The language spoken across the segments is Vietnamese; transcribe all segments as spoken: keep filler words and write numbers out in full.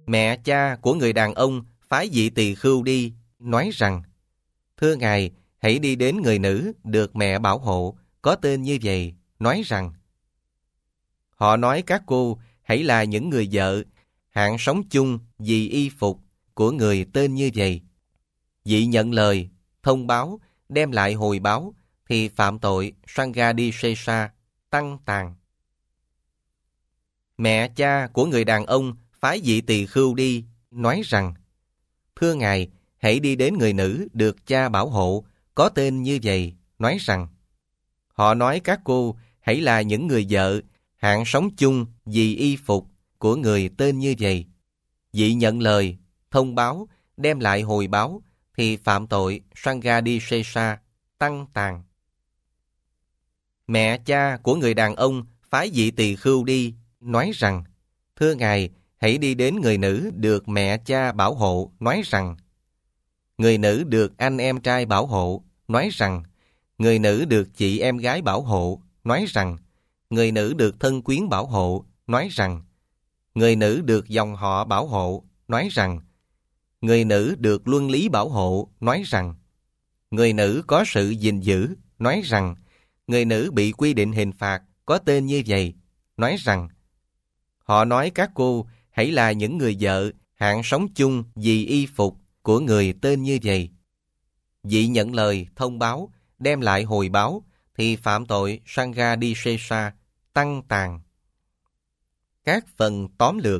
Mẹ cha của người đàn ông phái vị tỳ khưu đi, nói rằng: Thưa Ngài, hãy đi đến người nữ được mẹ bảo hộ, có tên như vậy, nói rằng: Họ nói các cô hãy là những người vợ, hạng sống chung vì y phục của người tên như vậy. Vị nhận lời, thông báo, đem lại hồi báo, thì phạm tội Sanghadisesa, tăng tàn. Mẹ cha của người đàn ông phái vị tỳ khưu đi, nói rằng: Thưa Ngài, hãy đi đến người nữ được cha bảo hộ, có tên như vậy, nói rằng: Họ nói các cô hãy là những người vợ, hạng sống chung vì y phục của người tên như vậy. Vị nhận lời, thông báo, đem lại hồi báo, thì phạm tội Sanghadisesa, tăng tàn. Mẹ cha của người đàn ông phái vị tỳ khưu đi, nói rằng: Thưa Ngài, hãy đi đến người nữ được mẹ cha bảo hộ, nói rằng: Người nữ được anh em trai bảo hộ, nói rằng: Người nữ được chị em gái bảo hộ, nói rằng: Người nữ được thân quyến bảo hộ, nói rằng: Người nữ được dòng họ bảo hộ, nói rằng: Người nữ được luân lý bảo hộ, nói rằng: Người nữ có sự gìn giữ, nói rằng: Người nữ bị quy định hình phạt, có tên như vậy, nói rằng: Họ nói các cô hãy là những người vợ, hạng sống chung vì y phục của người tên như vậy. Vị nhận lời, thông báo, đem lại hồi báo, thì phạm tội Sanghadisesa, tăng tàn. Các phần tóm lược.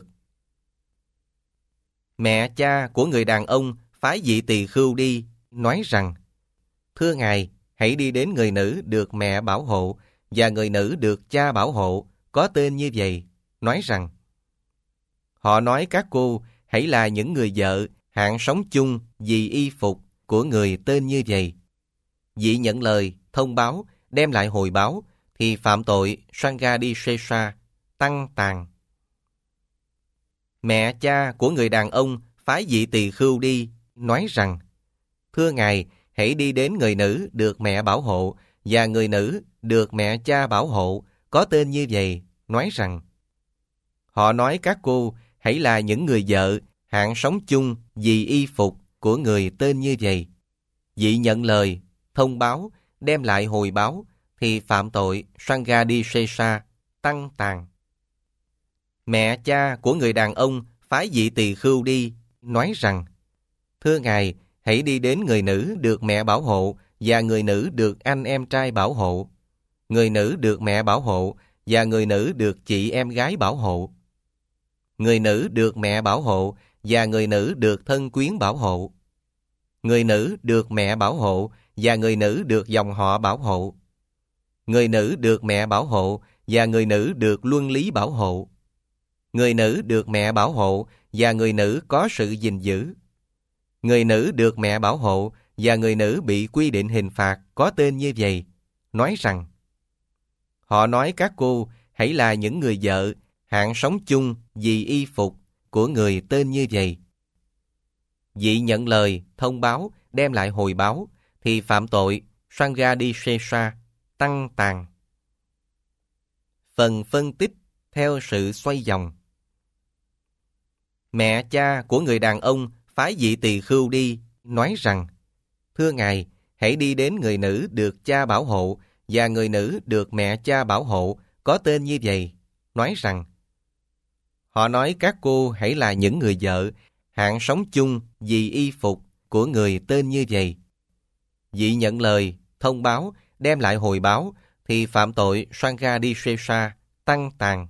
Mẹ cha của người đàn ông phái vị tỳ khưu đi, nói rằng: Thưa Ngài, hãy đi đến người nữ được mẹ bảo hộ, và người nữ được cha bảo hộ, có tên như vậy, nói rằng: Họ nói các cô hãy là những người vợ, hạng sống chung vì y phục của người tên như vậy. Vị nhận lời, thông báo, đem lại hồi báo, thì phạm tội Sanghadisesa, tăng tàn. Mẹ cha của người đàn ông phái vị tỳ khưu đi, nói rằng: Thưa Ngài, hãy đi đến người nữ được mẹ bảo hộ, và người nữ được mẹ cha bảo hộ, có tên như vậy, nói rằng: Họ nói các cô hãy là những người vợ, hạng sống chung vì y phục của người tên như vậy. Vị nhận lời, thông báo, đem lại hồi báo, thì phạm tội Sanghadisesa, tăng tàn. Mẹ cha của người đàn ông phái vị tỳ khưu đi, nói rằng: Thưa Ngài, hãy đi đến người nữ được mẹ bảo hộ, và người nữ được anh em trai bảo hộ. Người nữ được mẹ bảo hộ, và người nữ được chị em gái bảo hộ. Người nữ được mẹ bảo hộ, và người nữ được thân quyến bảo hộ. Người nữ được mẹ bảo hộ, và người nữ được dòng họ bảo hộ. Người nữ được mẹ bảo hộ, và người nữ được luân lý bảo hộ. Người nữ được mẹ bảo hộ, và người nữ có sự gìn giữ. Người nữ được mẹ bảo hộ, và người nữ bị quy định hình phạt, có tên như vậy, nói rằng: Họ nói các cô hãy là những người vợ, hạng sống chung vì y phục của người tên như vậy. Vị nhận lời, thông báo, đem lại hồi báo, thì phạm tội Sanghadisesa, tăng tàn. Phần phân tích theo sự xoay vòng. Mẹ cha của người đàn ông phái vị tỳ khưu đi, nói rằng: Thưa Ngài, hãy đi đến người nữ được cha bảo hộ, và người nữ được mẹ cha bảo hộ, có tên như vậy, nói rằng: Họ nói các cô hãy là những người vợ, hạng sống chung vì y phục của người tên như vậy. Vị nhận lời, thông báo, đem lại hồi báo, thì phạm tội Sanghadisesa, tăng tàn.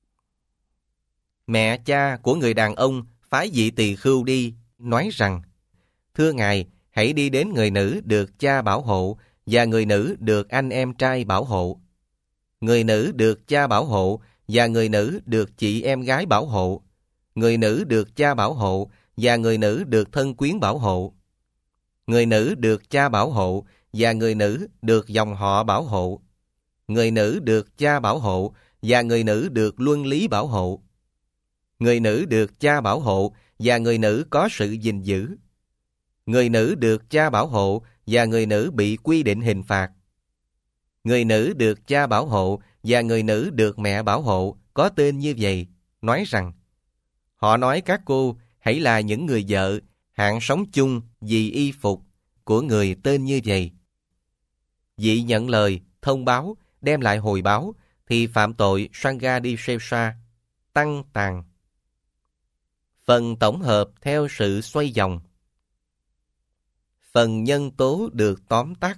Mẹ cha của người đàn ông phái vị tỳ khưu đi, nói rằng: Thưa Ngài, hãy đi đến người nữ được cha bảo hộ, và người nữ được anh em trai bảo hộ. Người nữ được cha bảo hộ, và người nữ được chị em gái bảo hộ. Người nữ được cha bảo hộ, và người nữ được thân quyến bảo hộ. Người nữ được cha bảo hộ, và người nữ được dòng họ bảo hộ. Người nữ được cha bảo hộ, và người nữ được luân lý bảo hộ. Người nữ được cha bảo hộ, và người nữ có sự gìn giữ. Người nữ được cha bảo hộ, và người nữ bị quy định hình phạt. Người nữ được cha bảo hộ, và người nữ được mẹ bảo hộ, có tên như vậy, nói rằng: Họ nói các cô hãy là những người vợ, hạng sống chung vì y phục của người tên như vậy. Vị nhận lời, thông báo, đem lại hồi báo, thì phạm tội Sanghadishesha, tăng tàn. Phần tổng hợp theo sự xoay vòng. Phần nhân tố được tóm tắt.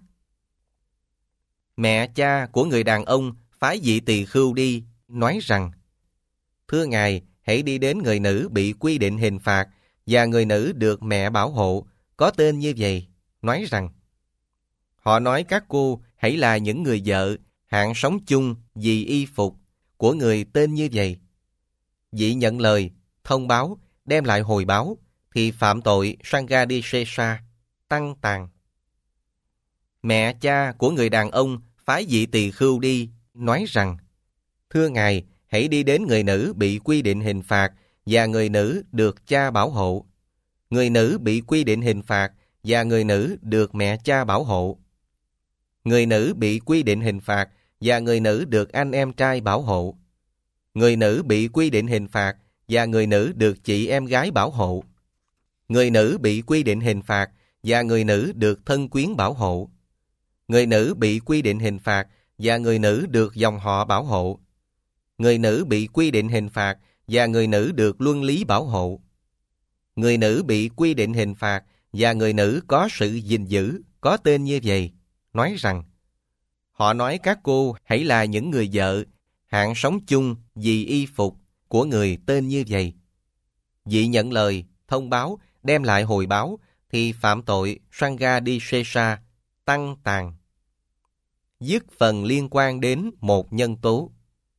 Mẹ cha của người đàn ông phái vị tỳ khưu đi, nói rằng: Thưa ngài, hãy đi đến người nữ bị quy định hình phạt và người nữ được mẹ bảo hộ, có tên như vậy, nói rằng: Họ nói các cô hãy là những người vợ, hạng sống chung vì y phục của người tên như vậy. Vị nhận lời, thông báo, đem lại hồi báo, thì phạm tội Sanghadishesha, tăng tàn. Mẹ cha của người đàn ông phái vị tỳ khưu đi, nói rằng: Thưa ngài, hãy đi đến người nữ bị quy định hình phạt và người nữ được cha bảo hộ. Người nữ bị quy định hình phạt và người nữ được mẹ cha bảo hộ. Người nữ bị quy định hình phạt và người nữ được anh em trai bảo hộ. Người nữ bị quy định hình phạt và người nữ được chị em gái bảo hộ. Người nữ bị quy định hình phạt và người nữ được thân quyến bảo hộ. Người nữ bị quy định hình phạt và người nữ được dòng họ bảo hộ. Người nữ bị quy định hình phạt và người nữ được luân lý bảo hộ. Người nữ bị quy định hình phạt và người nữ có sự gìn giữ, có tên như vậy, nói rằng: Họ nói các cô hãy là những người vợ, hạng sống chung vì y phục của người tên như vậy. Vị nhận lời, thông báo, đem lại hồi báo, thì phạm tội Sanghadishesha, tăng tàn. Dứt phần liên quan đến một nhân tố.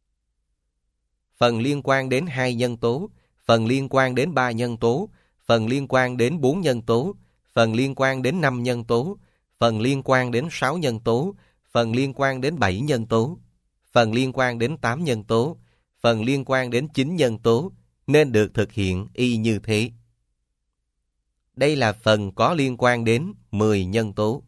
Phần liên quan đến hai nhân tố, phần liên quan đến ba nhân tố, phần liên quan đến bốn nhân tố, phần liên quan đến năm nhân tố, phần liên quan đến sáu nhân tố, phần liên quan đến bảy nhân tố, phần liên quan đến tám nhân tố, phần liên quan đến chín nhân tố, nên được thực hiện y như thế. Đây là phần có liên quan đến mười nhân tố.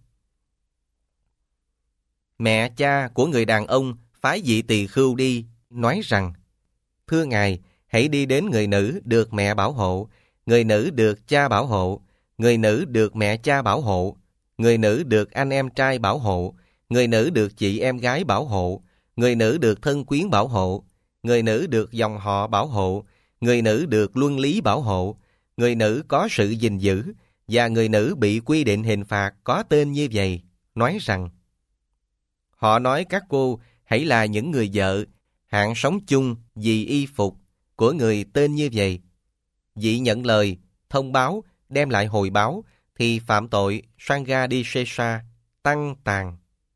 Mẹ cha của người đàn ông phái vị tỳ khưu đi, nói rằng: Thưa ngài, hãy đi đến người nữ được mẹ bảo hộ, người nữ được cha bảo hộ, người nữ được mẹ cha bảo hộ, người nữ được anh em trai bảo hộ, người nữ được chị em gái bảo hộ, người nữ được thân quyến bảo hộ, người nữ được dòng họ bảo hộ, người nữ được luân lý bảo hộ, người nữ có sự gìn giữ, và người nữ bị quy định hình phạt có tên như vậy, nói rằng: Họ nói các cô hãy là những người vợ, hạng sống chung vì y phục của người tên như vậy. Vị nhận lời, thông báo, đem lại hồi báo, thì phạm tội Sanghadishesha, tăng tàn.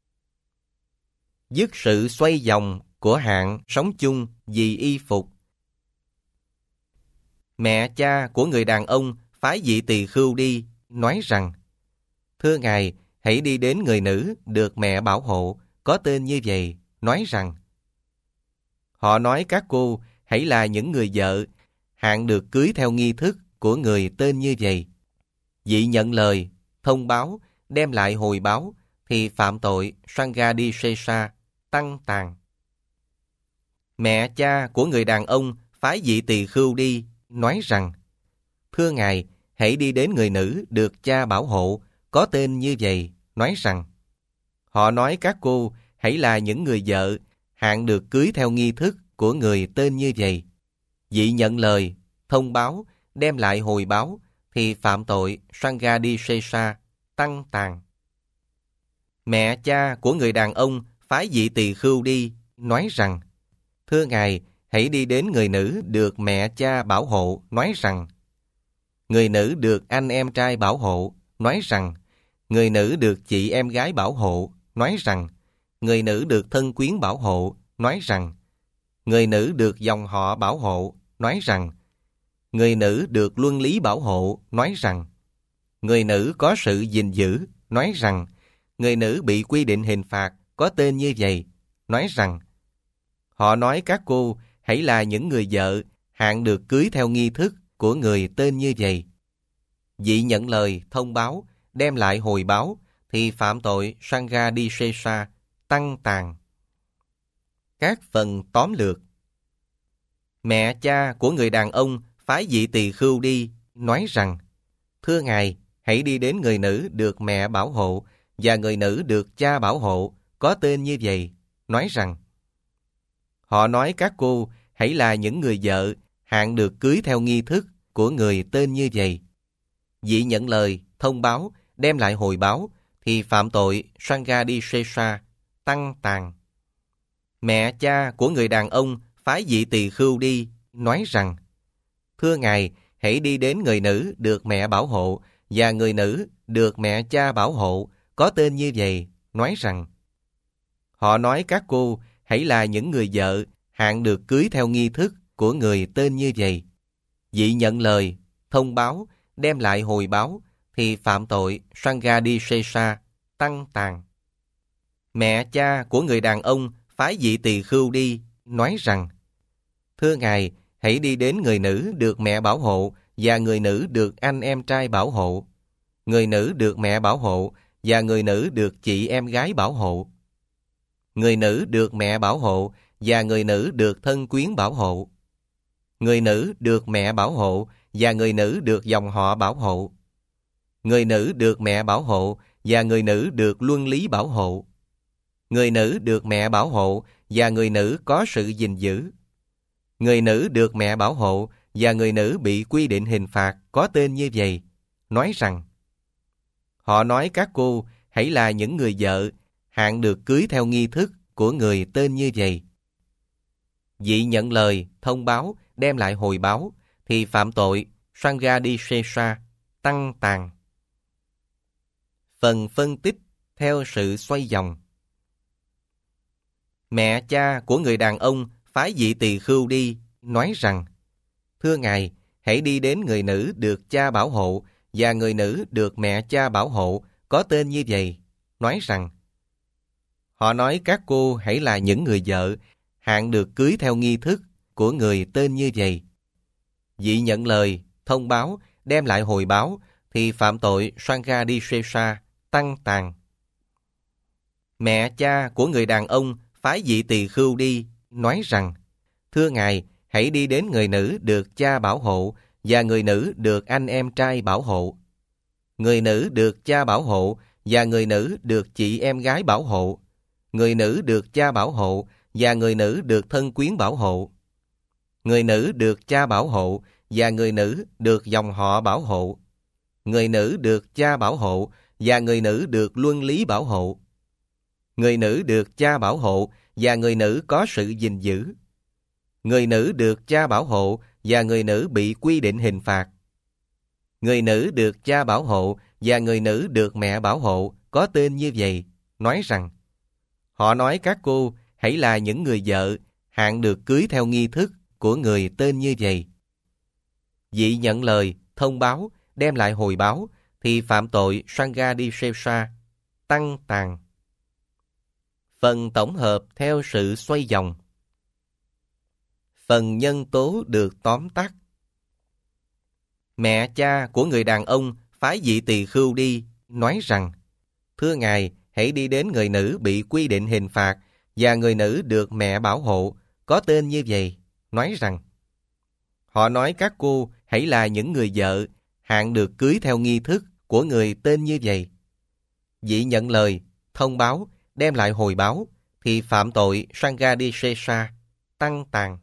Dứt sự xoay vòng của hạng sống chung vì y phục. Mẹ cha của người đàn ông phái vị tỳ khưu đi, nói rằng: Thưa ngài, hãy đi đến người nữ được mẹ bảo hộ, có tên như vậy, nói rằng: Họ nói các cô hãy là những người vợ, hạng được cưới theo nghi thức của người tên như vậy. Vị nhận lời, thông báo, đem lại hồi báo, thì phạm tội Sanghadishesha, tăng tàn. Mẹ cha của người đàn ông phái vị tỳ khưu đi, nói rằng: Thưa ngài, hãy đi đến người nữ được cha bảo hộ, có tên như vậy, nói rằng: Họ nói các cô hãy là những người vợ, hạng được cưới theo nghi thức của người tên như vậy. Vị nhận lời, thông báo, đem lại hồi báo, thì phạm tội Sanghadishesha, tăng tàn. Mẹ cha của người đàn ông phái vị tỳ khưu đi, nói rằng: Thưa ngài, hãy đi đến người nữ được mẹ cha bảo hộ, nói rằng: Người nữ được anh em trai bảo hộ, nói rằng: Người nữ được chị em gái bảo hộ, nói rằng: Người nữ được thân quyến bảo hộ, nói rằng: Người nữ được dòng họ bảo hộ, nói rằng: Người nữ được luân lý bảo hộ, nói rằng: Người nữ có sự gìn giữ, nói rằng: Người nữ bị quy định hình phạt có tên như vậy, nói rằng: Họ nói các cô hãy là những người vợ, hạng được cưới theo nghi thức của người tên như vậy. Vị nhận lời, thông báo, đem lại hồi báo, thì phạm tội Sanghadishesha, tăng tàn. Các phần tóm lược. Mẹ cha của người đàn ông phái vị tỳ khưu đi, nói rằng: Thưa Ngài, hãy đi đến người nữ được mẹ bảo hộ và người nữ được cha bảo hộ, có tên như vậy, nói rằng: Họ nói các cô hãy là những người vợ hạng được cưới theo nghi thức của người tên như vậy. Vị nhận lời, thông báo, đem lại hồi báo, thì phạm tội Sanghadisesa, tăng tàn. Mẹ cha của người đàn ông phái vị tỳ khưu đi, nói rằng: Thưa Ngài, hãy đi đến người nữ được mẹ bảo hộ và người nữ được mẹ cha bảo hộ, có tên như vậy, nói rằng: Họ nói các cô hãy là những người vợ hạng được cưới theo nghi thức của người tên như vậy. Vị nhận lời, thông báo, đem lại hồi báo, thì phạm tội Sanghadisesa, tăng tàn. Mẹ cha của người đàn ông phái vị tỳ khưu đi, nói rằng: Thưa Ngài, hãy đi đến người nữ được mẹ bảo hộ và người nữ được anh em trai bảo hộ, người nữ được mẹ bảo hộ và người nữ được chị em gái bảo hộ, người nữ được mẹ bảo hộ và người nữ được thân quyến bảo hộ, người nữ được mẹ bảo hộ và người nữ được dòng họ bảo hộ, người nữ được mẹ bảo hộ và người nữ được luân lý bảo hộ, người nữ được mẹ bảo hộ và người nữ có sự gìn giữ, người nữ được mẹ bảo hộ và người nữ bị quy định hình phạt có tên như vậy, nói rằng: Họ nói các cô hãy là những người vợ hạng được cưới theo nghi thức của người tên như vậy. Vị nhận lời, thông báo, đem lại hồi báo, thì phạm tội Sanghadisesa, tăng tàn. Phần phân tích theo sự xoay vòng. Mẹ cha của người đàn ông phái vị tỳ khưu đi, nói rằng: Thưa Ngài, hãy đi đến người nữ được cha bảo hộ và người nữ được mẹ cha bảo hộ, có tên như vậy, nói rằng: Họ nói các cô hãy là những người vợ hạng được cưới theo nghi thức của người tên như vậy. Vị nhận lời, thông báo, đem lại hồi báo, thì phạm tội Sanghadisesa, tăng tàn. Mẹ cha của người đàn ông phái vị tỳ khưu đi, nói rằng: Thưa Ngài, hãy đi đến người nữ được cha bảo hộ và người nữ được anh em trai bảo hộ, người nữ được cha bảo hộ và người nữ được chị em gái bảo hộ, người nữ được cha bảo hộ và người nữ được thân quyến bảo hộ, người nữ được cha bảo hộ và người nữ được dòng họ bảo hộ, người nữ được cha bảo hộ và người nữ được luân lý bảo hộ, người nữ được cha bảo hộ và người nữ có sự gìn giữ, người nữ được cha bảo hộ và người nữ bị quy định hình phạt, người nữ được cha bảo hộ và người nữ được mẹ bảo hộ, có tên như vậy, nói rằng: Họ nói các cô hãy là những người vợ hạng được cưới theo nghi thức của người tên như vậy. Vị nhận lời, thông báo, đem lại hồi báo, thì phạm tội Sanghadisesa, tăng tàn. Phần tổng hợp theo sự xoay vòng. Phần nhân tố được tóm tắt. Mẹ cha của người đàn ông phái vị tỳ khưu đi, nói rằng: Thưa Ngài, hãy đi đến người nữ bị quy định hình phạt và người nữ được mẹ bảo hộ, có tên như vậy, nói rằng: Họ nói các cô hãy là những người vợ hạng được cưới theo nghi thức của người tên như vậy. Vị nhận lời, thông báo, đem lại hồi báo, thì phạm tội Sanghadisesa, tăng tàn.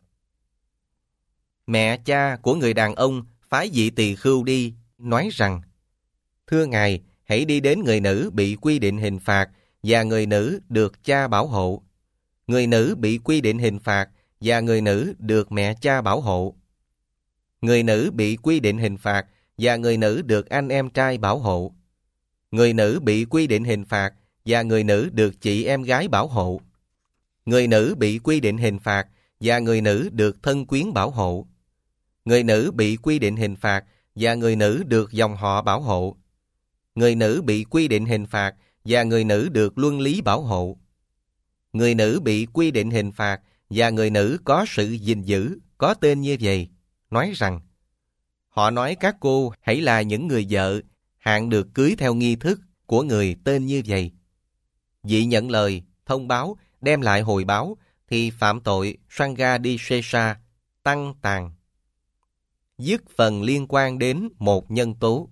Mẹ cha của người đàn ông phái vị tỳ khưu đi, nói rằng: Thưa Ngài, hãy đi đến người nữ bị quy định hình phạt và người nữ được cha bảo hộ, người nữ bị quy định hình phạt và người nữ được mẹ cha bảo hộ, người nữ bị quy định hình phạt và người nữ được anh em trai bảo hộ, người nữ bị quy định hình phạt và người nữ được chị em gái bảo hộ, người nữ bị quy định hình phạt và người nữ được thân quyến bảo hộ, người nữ bị quy định hình phạt và người nữ được dòng họ bảo hộ, người nữ bị quy định hình phạt và người nữ được luân lý bảo hộ, người nữ bị quy định hình phạt và người nữ có sự gìn giữ, có tên như vậy, nói rằng: Họ nói các cô hãy là những người vợ hạng được cưới theo nghi thức của người tên như vậy. Vị nhận lời, thông báo, đem lại hồi báo, thì phạm tội Sanghadisesa, tăng tàn. Dứt phần liên quan đến một nhân tố.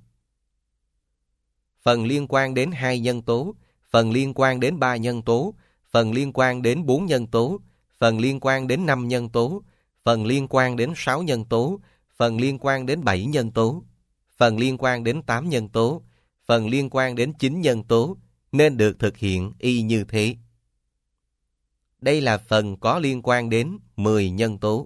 Phần liên quan đến hai nhân tố, phần liên quan đến ba nhân tố, phần liên quan đến bốn nhân tố, phần liên quan đến năm nhân tố, phần liên quan đến sáu nhân tố, phần liên quan đến bảy nhân tố, phần liên quan đến tám nhân tố, phần liên quan đến chín nhân tố, nên được thực hiện y như thế. Đây là phần có liên quan đến mười nhân tố.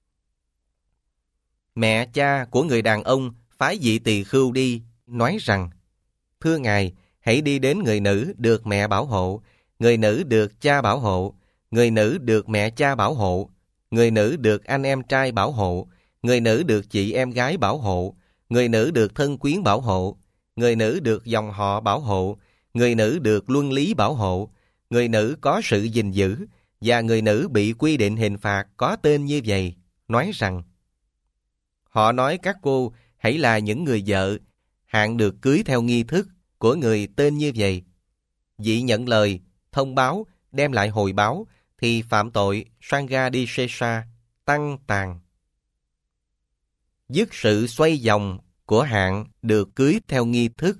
Mẹ cha của người đàn ông phái vị tỳ khưu đi, nói rằng: Thưa Ngài, hãy đi đến người nữ được mẹ bảo hộ, người nữ được cha bảo hộ, người nữ được mẹ cha bảo hộ, người nữ được anh em trai bảo hộ, người nữ được chị em gái bảo hộ, người nữ được thân quyến bảo hộ, người nữ được dòng họ bảo hộ, người nữ được luân lý bảo hộ, người nữ có sự gìn giữ, và người nữ bị quy định hình phạt có tên như vậy, nói rằng: Họ nói các cô hãy là những người vợ, hạng được cưới theo nghi thức của người tên như vậy. Vị nhận lời, thông báo, đem lại hồi báo, thì phạm tội Sanghadisesa, tăng tàn. Dứt sự xoay vòng của hạng được cưới theo nghi thức.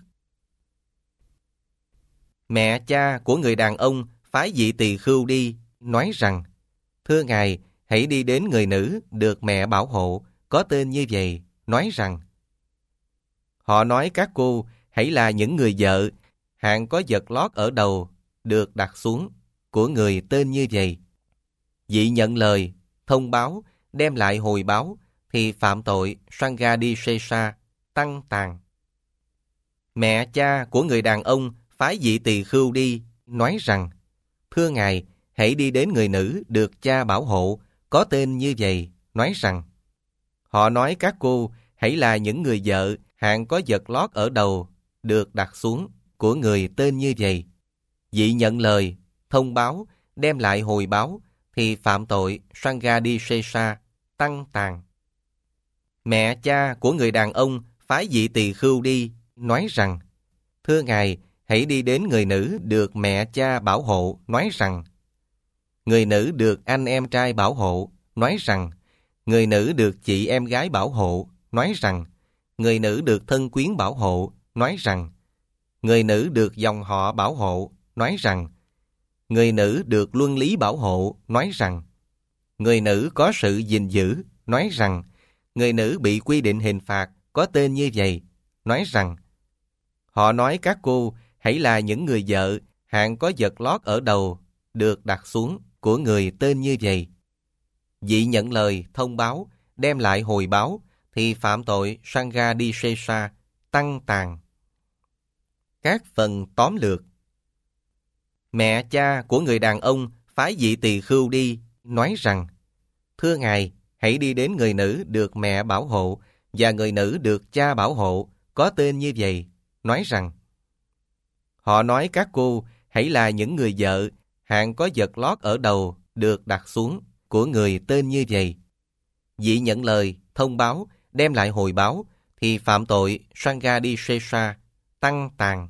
Mẹ cha của người đàn ông phái vị tỳ khưu đi, nói rằng: Thưa Ngài, hãy đi đến người nữ được mẹ bảo hộ, có tên như vậy, nói rằng: Họ nói các cô hãy là những người vợ, hạng có vật lót ở đầu, được đặt xuống, của người tên như vậy. Vị nhận lời, thông báo, đem lại hồi báo, thì phạm tội Sanghadisesa, tăng tàn. Mẹ cha của người đàn ông phái vị tỳ khưu đi, nói rằng: Thưa Ngài, hãy đi đến người nữ được cha bảo hộ, có tên như vậy, nói rằng: Họ nói các cô hãy là những người vợ, hạng có vật lót ở đầu, được đặt xuống, của người tên như vậy. Vị nhận lời, thông báo, đem lại hồi báo, thì phạm tội Sanghadisesa, tăng tàn. Mẹ cha của người đàn ông phái vị tỳ khưu đi, nói rằng: Thưa Ngài, hãy đi đến người nữ được mẹ cha bảo hộ, nói rằng: Người nữ được anh em trai bảo hộ, nói rằng: Người nữ được chị em gái bảo hộ, nói rằng: Người nữ được thân quyến bảo hộ, nói rằng: Người nữ được dòng họ bảo hộ, nói rằng: Người nữ được luân lý bảo hộ, nói rằng: Người nữ có sự gìn giữ, nói rằng: Người nữ bị quy định hình phạt có tên như vậy, nói rằng: Họ nói các cô hãy là những người vợ, hạng có vật lót ở đầu, được đặt xuống, của người tên như vậy. Vị nhận lời, thông báo, đem lại hồi báo, thì phạm tội Sanghadisesa, tăng tàn. Các phần tóm lược. Mẹ cha của người đàn ông phái vị tỳ khưu đi, nói rằng: Thưa Ngài, hãy đi đến người nữ được mẹ bảo hộ, và người nữ được cha bảo hộ, có tên như vậy, nói rằng: Họ nói các cô hãy là những người vợ, hạng có vật lót ở đầu, được đặt xuống, của người tên như vậy. Vị nhận lời, thông báo, đem lại hồi báo, thì phạm tội Sanghadisesa, tăng tàn.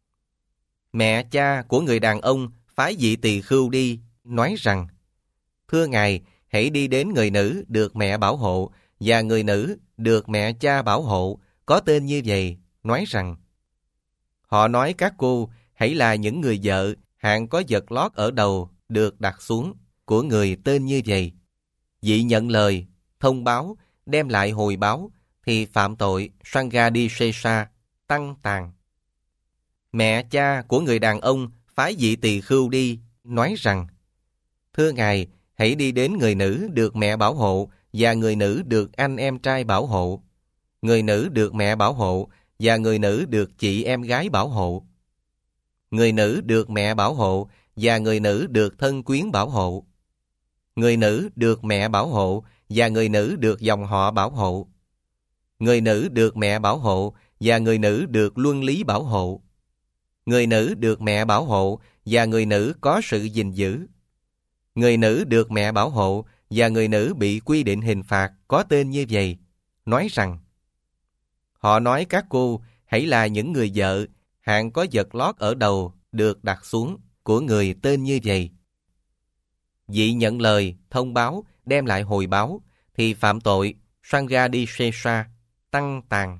Mẹ cha của người đàn ông phái vị tỳ khưu đi, nói rằng: Thưa Ngài, hãy đi đến người nữ được mẹ bảo hộ, và người nữ được mẹ cha bảo hộ, có tên như vậy, nói rằng: Họ nói các cô hãy là những người vợ, hạng có vật lót ở đầu, được đặt xuống, của người tên như vậy. Vị nhận lời, thông báo, đem lại hồi báo, thì phạm tội Sanghadisesa, tăng tàn. Mẹ cha của người đàn ông phái vị tỳ khưu đi, nói rằng: Thưa Ngài, hãy đi đến người nữ được mẹ bảo hộ, và người nữ được anh em trai bảo hộ, người nữ được mẹ bảo hộ, và người nữ được chị em gái bảo hộ, người nữ được mẹ bảo hộ, và người nữ được thân quyến bảo hộ, người nữ được mẹ bảo hộ, và người nữ được dòng họ bảo hộ, người nữ được mẹ bảo hộ, và người nữ được luân lý bảo hộ, người nữ được mẹ bảo hộ, và người nữ có sự gìn giữ, người nữ được mẹ bảo hộ, và người nữ bị quy định hình phạt có tên như vậy, nói rằng: Họ nói các cô hãy là những người vợ, hạng có vật lót ở đầu, được đặt xuống, của người tên như vậy. Vị nhận lời, thông báo, đem lại hồi báo, thì phạm tội Sanghadisesa, tăng tàn.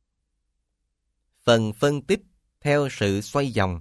Phần phân tích theo sự xoay vòng.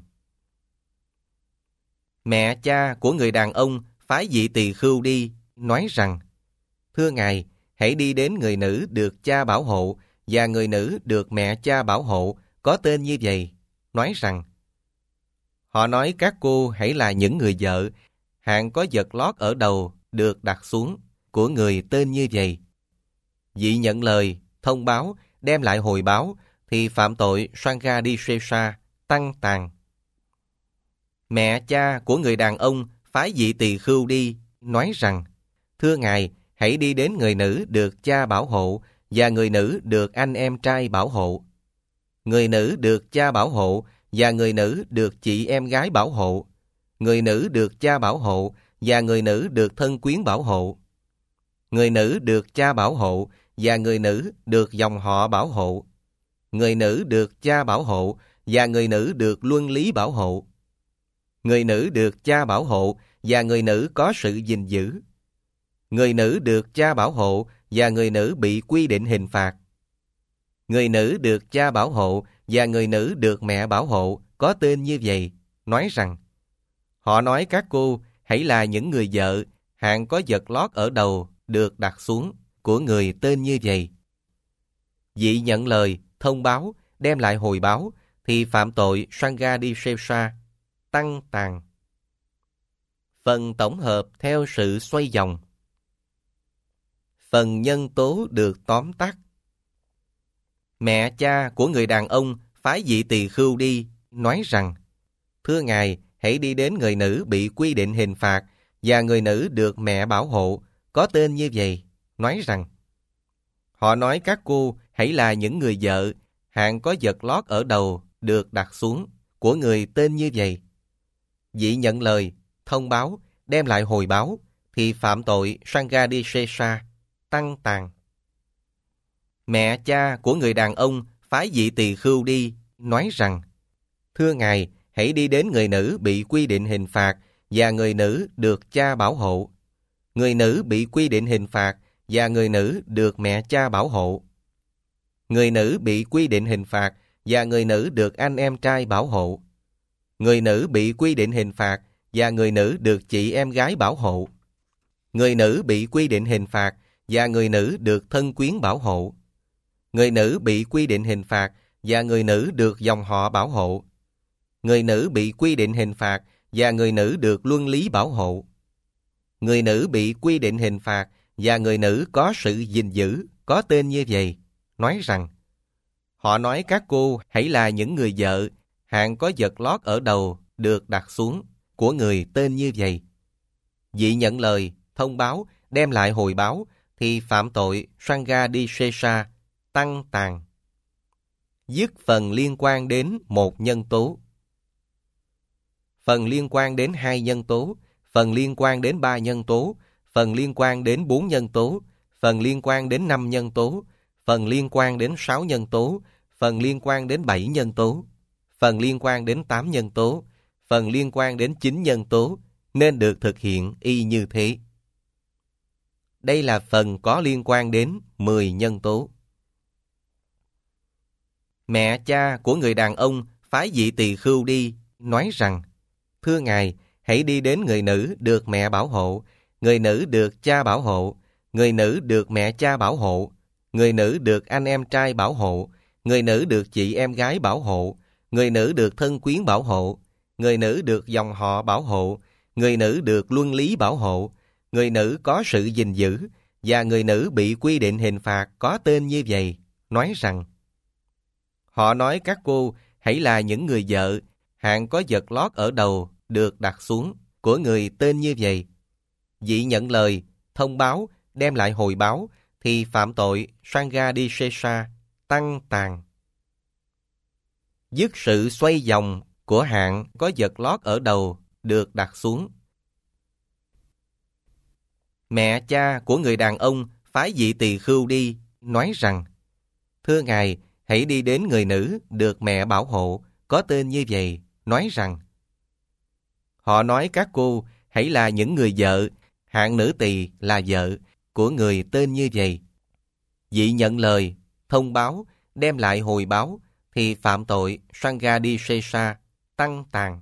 Mẹ cha của người đàn ông phái vị tỳ khưu đi, nói rằng: Thưa Ngài, hãy đi đến người nữ được cha bảo hộ và người nữ được mẹ cha bảo hộ, có tên như vậy, nói rằng: Họ nói các cô hãy là những người vợ, hạng có vật lót ở đầu được đặt xuống, của người tên như vậy. Vị nhận lời, thông báo, đem lại hồi báo, thì phạm tội Sanghadisesa, tăng tàn. Mẹ cha của người đàn ông phái vị tỳ khưu đi, nói rằng: Thưa Ngài, hãy đi đến người nữ được cha bảo hộ và người nữ được anh em trai bảo hộ. Người nữ được cha bảo hộ và người nữ được chị em gái bảo hộ. Người nữ được cha bảo hộ và người nữ được thân quyến bảo hộ. Người nữ được cha bảo hộ và người nữ được dòng họ bảo hộ. Người nữ được cha bảo hộ và người nữ được luân lý bảo hộ. Người nữ được cha bảo hộ và người nữ có sự gìn giữ. Người nữ được cha bảo hộ và người nữ bị quy định hình phạt. Người nữ được cha bảo hộ và người nữ được mẹ bảo hộ, có tên như vậy, nói rằng: Họ nói các cô hãy là những người vợ, hạng có vật lót ở đầu được đặt xuống, của người tên như vậy. Vị nhận lời, thông báo, đem lại hồi báo, thì phạm tội Sanghadisesa, tăng tàn. Phần tổng hợp theo sự xoay vòng. Phần nhân tố được tóm tắt. Mẹ cha của người đàn ông phái vị tỳ khưu đi, nói rằng: Thưa Ngài, hãy đi đến người nữ bị quy định hình phạt và người nữ được mẹ bảo hộ, có tên như vậy, nói rằng: Họ nói các cô hãy là những người vợ, hạng có vật lót ở đầu được đặt xuống, của người tên như vậy. Vị nhận lời, thông báo, đem lại hồi báo, thì phạm tội Sanghadisesa, tăng tàn. Mẹ cha của người đàn ông phái vị tỳ khưu đi, nói rằng: Thưa Ngài, hãy đi đến người nữ bị quy định hình phạt và người nữ được cha bảo hộ. Người nữ bị quy định hình phạt và người nữ được mẹ cha bảo hộ. Người nữ bị quy định hình phạt và người nữ được anh em trai bảo hộ. Người nữ bị quy định hình phạt và người nữ được chị em gái bảo hộ. Người nữ bị quy định hình phạt và người nữ được thân quyến bảo hộ. Người nữ bị quy định hình phạt và người nữ được dòng họ bảo hộ. Người nữ bị quy định hình phạt và người nữ được luân lý bảo hộ. Người nữ bị quy định hình phạt và người nữ có sự gìn giữ, có tên như vậy, nói rằng: Họ nói các cô hãy là những người vợ, hạng có vật lót ở đầu được đặt xuống, của người tên như vậy. Vị nhận lời, thông báo, đem lại hồi báo, thì phạm tội Sanghadisesa, tăng tàn. Dứt phần liên quan đến một nhân tố. Phần liên quan đến hai nhân tố, phần liên quan đến ba nhân tố, phần liên quan đến bốn nhân tố, phần liên quan đến năm nhân tố, phần liên quan đến sáu nhân tố, phần liên quan đến bảy nhân tố, phần liên quan đến tám nhân tố, phần liên quan đến chín nhân tố, nên được thực hiện y như thế. Đây là phần có liên quan đến mười nhân tố. Mẹ cha của người đàn ông phái vị tỳ khưu đi, nói rằng: Thưa Ngài, hãy đi đến người nữ được mẹ bảo hộ, người nữ được cha bảo hộ, người nữ được mẹ cha bảo hộ, người nữ được anh em trai bảo hộ, người nữ được chị em gái bảo hộ, người nữ được thân quyến bảo hộ, người nữ được dòng họ bảo hộ, người nữ được luân lý bảo hộ, người nữ có sự gìn giữ, và người nữ bị quy định hình phạt có tên như vậy, nói rằng: Họ nói các cô hãy là những người vợ, hạng có vật lót ở đầu được đặt xuống, của người tên như vậy. Vị nhận lời, thông báo, đem lại hồi báo, thì phạm tội Sanghadisesa, tăng tàn. Dứt sự xoay vòng của hạng có vật lót ở đầu được đặt xuống. Mẹ cha của người đàn ông phái vị tỳ khưu đi, nói rằng: Thưa Ngài, hãy đi đến người nữ được mẹ bảo hộ, có tên như vậy, nói rằng: Họ nói các cô hãy là những người vợ, hạng nữ tỳ là vợ, của người tên như vậy. Vị nhận lời, thông báo, đem lại hồi báo, thì phạm tội Sanghadisesa, tăng tàn.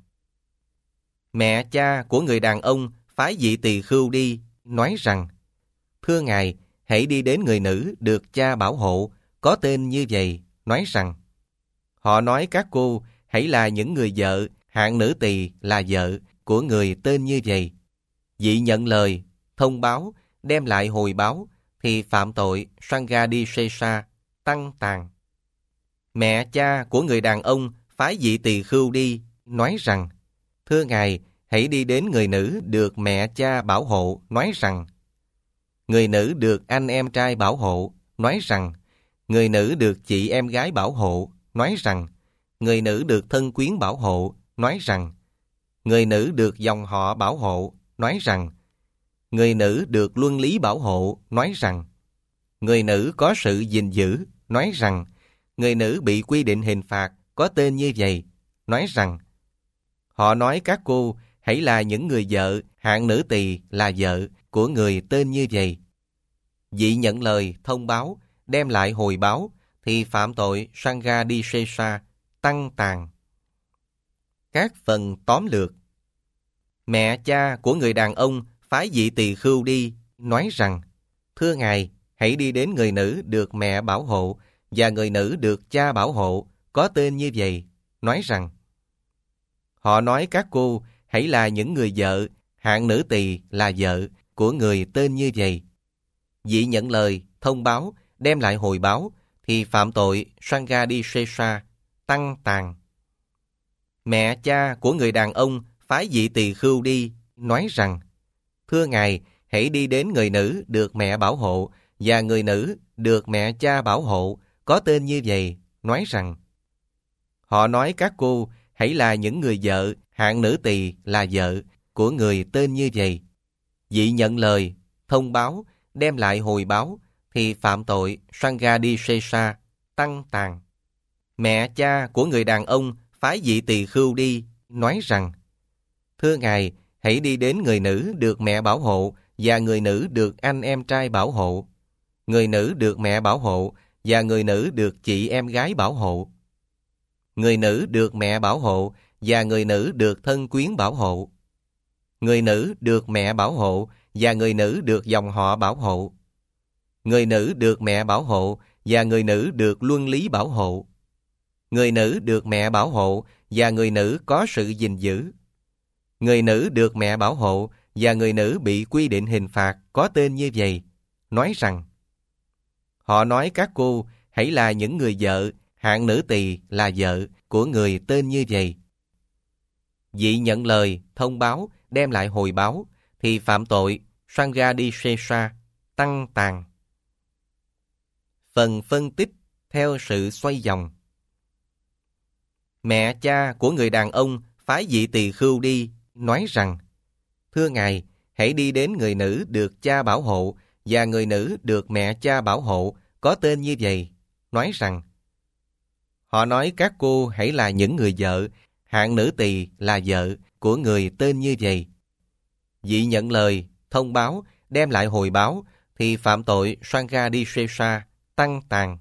Mẹ cha của người đàn ông phái vị tỳ khưu đi, nói rằng: Thưa Ngài, hãy đi đến người nữ được cha bảo hộ, có tên như vậy, nói rằng: Họ nói các cô hãy là những người vợ, hạng nữ tỳ là vợ của người tên như vậy. Vị nhận lời, thông báo, đem lại hồi báo, thì phạm tội Sanghadisesa, tăng tàn. Mẹ cha của người đàn ông phái vị tỳ khưu đi, nói rằng: Thưa Ngài, hãy đi đến người nữ được mẹ cha bảo hộ, nói rằng: Người nữ được anh em trai bảo hộ, nói rằng: Người nữ được chị em gái bảo hộ, nói rằng: Người nữ được thân quyến bảo hộ, nói rằng: Người nữ được dòng họ bảo hộ, nói rằng: Người nữ được luân lý bảo hộ, nói rằng: Người nữ có sự gìn giữ, nói rằng: Người nữ bị quy định hình phạt, có tên như vậy, nói rằng: Họ nói các cô hãy là những người vợ, hạng nữ tỳ là vợ của người tên như vậy. Vị nhận lời, thông báo, đem lại hồi báo, thì phạm tội Sanghadisesa, tăng tàn. Các phần tóm lược. Mẹ cha của người đàn ông phái vị tỳ khưu đi, nói rằng: Thưa Ngài, hãy đi đến người nữ được mẹ bảo hộ và người nữ được cha bảo hộ, có tên như vậy, nói rằng: Họ nói các cô hãy là những người vợ, hạng nữ tỳ là vợ của người tên như vậy. Vị nhận lời, thông báo, đem lại hồi báo, thì phạm tội Sanghadisesa, tăng tàn. Mẹ cha của người đàn ông phái vị tỳ khưu đi, nói rằng: Thưa Ngài, hãy đi đến người nữ được mẹ bảo hộ và người nữ được mẹ cha bảo hộ, có tên như vậy, nói rằng: Họ nói các cô hãy là những người vợ, hạng nữ tỳ là vợ của người tên như vậy. Vị nhận lời, thông báo, đem lại hồi báo, thì phạm tội Sanghadisesa, tăng tàn. Mẹ cha của người đàn ông phái vị tỳ khưu đi, nói rằng: Thưa Ngài, hãy đi đến người nữ được mẹ bảo hộ và người nữ được anh em trai bảo hộ, người nữ được mẹ bảo hộ và người nữ được chị em gái bảo hộ, người nữ được mẹ bảo hộ và người nữ được thân quyến bảo hộ, người nữ được mẹ bảo hộ và người nữ được dòng họ bảo hộ, người nữ được mẹ bảo hộ và người nữ được luân lý bảo hộ, người nữ được mẹ bảo hộ và người nữ có sự gìn giữ, người nữ được mẹ bảo hộ và người nữ bị quy định hình phạt, có tên như vậy, nói rằng: Họ nói các cô hãy là những người vợ, hạng nữ tỳ là vợ của người tên như vậy. Vị nhận lời, thông báo, đem lại hồi báo, thì phạm tội Sanghadisesa, tăng tàn. Phần phân tích theo sự xoay vòng. Mẹ cha của người đàn ông phái vị tỳ khưu đi, nói rằng: Thưa Ngài, hãy đi đến người nữ được cha bảo hộ và người nữ được mẹ cha bảo hộ, có tên như vậy, nói rằng: Họ nói các cô hãy là những người vợ, hạng nữ tỳ là vợ của người tên như vậy. Vị nhận lời, thông báo, đem lại hồi báo, thì phạm tội Sanghadisesa, tăng tàn.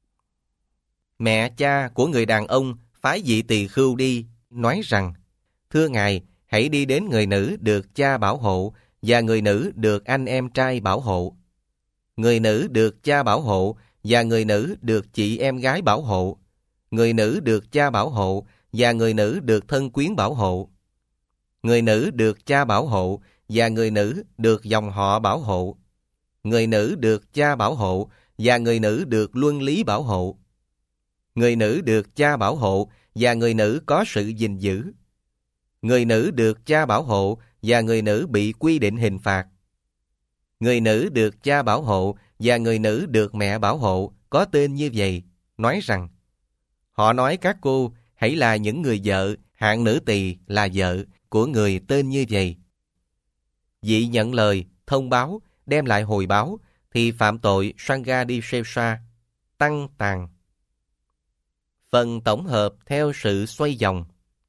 Mẹ cha của người đàn ông phái vị tỳ khưu đi, nói rằng: Thưa Ngài, hãy đi đến người nữ được cha bảo hộ và người nữ được anh em trai bảo hộ, người nữ được cha bảo hộ và người nữ được chị em gái bảo hộ, người nữ được cha bảo hộ và người nữ được thân quyến bảo hộ, người nữ được cha bảo hộ và người nữ được dòng họ bảo hộ, người nữ được cha bảo hộ và người nữ được luân lý bảo hộ, người nữ được cha bảo hộ và người nữ có sự gìn giữ, người nữ được cha bảo hộ và người nữ bị quy định hình phạt, người nữ được cha bảo hộ và người nữ được mẹ bảo hộ, có tên như vậy, nói rằng: Họ nói các cô hãy là những người vợ, hạng nữ tỳ là vợ của người tên như vậy. Vị nhận lời, thông báo, đem lại hồi báo, thì phạm tội Sanghadisesa, tăng tàn. Phần tổng hợp theo sự xoay vòng.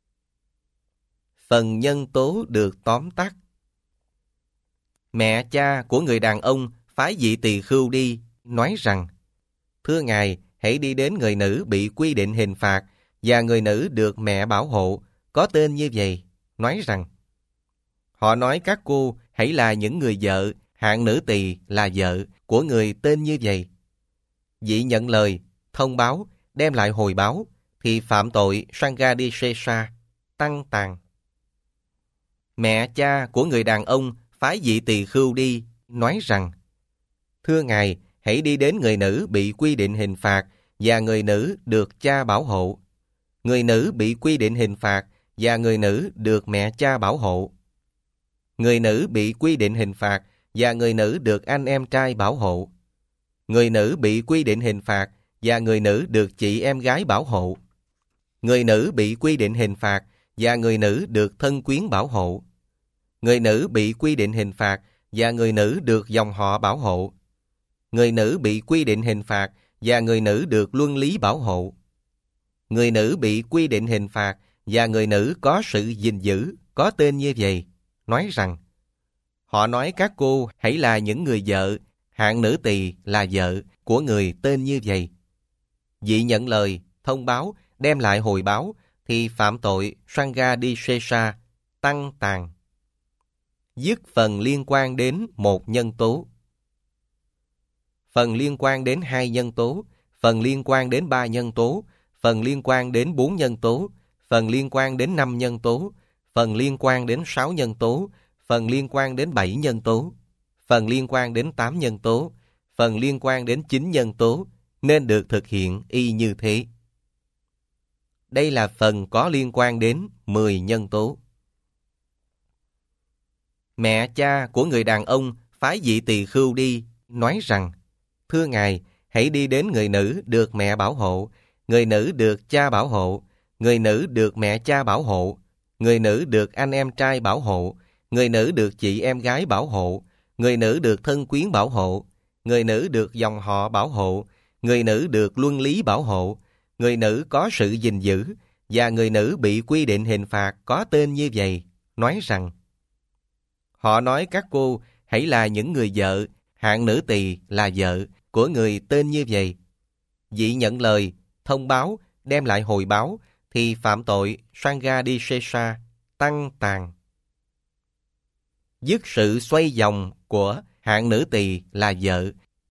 Phần nhân tố được tóm tắt. Mẹ cha của người đàn ông phái vị tỳ khưu đi, nói rằng: Thưa Ngài, hãy đi đến người nữ bị quy định hình phạt và người nữ được mẹ bảo hộ, có tên như vậy, nói rằng: Họ nói các cô hãy là những người vợ, hạng nữ tỳ là vợ của người tên như vậy. Vị nhận lời, thông báo, đem lại hồi báo, thì phạm tội Sanghadisesa, tăng tàn. Mẹ cha của người đàn ông phái vị tỳ khưu đi, nói rằng: Thưa Ngài, hãy đi đến người nữ bị quy định hình phạt và người nữ được cha bảo hộ. Người nữ bị quy định hình phạt và người nữ được mẹ cha bảo hộ. Người nữ bị quy định hình phạt và người nữ được anh em trai bảo hộ. Người nữ bị quy định hình phạt và người nữ được chị em gái bảo hộ. Người nữ bị quy định hình phạt và người nữ được thân quyến bảo hộ. Người nữ bị quy định hình phạt và người nữ được dòng họ bảo hộ. Người nữ bị quy định hình phạt và người nữ được luân lý bảo hộ. Người nữ bị quy định hình phạt và người nữ có sự gìn giữ, có tên như vậy, nói rằng: Họ nói các cô hãy là những người vợ, hạng nữ tỳ là vợ của người tên như vậy. Vị nhận lời, thông báo, đem lại hồi báo, thì phạm tội Sanghadisesa, tăng tàn. Dứt phần liên quan đến một nhân tố. Phần liên quan đến hai nhân tố, phần liên quan đến ba nhân tố, phần liên quan đến bốn nhân tố, phần liên quan đến năm nhân tố, phần liên quan đến sáu nhân tố, phần liên quan đến bảy nhân tố, phần liên quan đến tám nhân tố, phần liên quan đến chín nhân tố, nên được thực hiện y như thế. Đây là phần có liên quan đến mười nhân tố. Mẹ cha của người đàn ông phái vị tỳ khưu đi, nói rằng: Thưa Ngài, hãy đi đến người nữ được mẹ bảo hộ, người nữ được cha bảo hộ, người nữ được mẹ cha bảo hộ, người nữ được anh em trai bảo hộ, người nữ được chị em gái bảo hộ, người nữ được thân quyến bảo hộ, người nữ được dòng họ bảo hộ, người nữ được luân lý bảo hộ, người nữ có sự gìn giữ, và người nữ bị quy định hình phạt có tên như vậy, nói rằng: Họ nói các cô hãy là những người vợ, hạng nữ tỳ là vợ của người tên như vậy. Vị nhận lời, thông báo, đem lại hồi báo, thì phạm tội Sanghadisesa, tăng tàn. Dứt sự xoay vòng của hạng nữ tỳ là vợ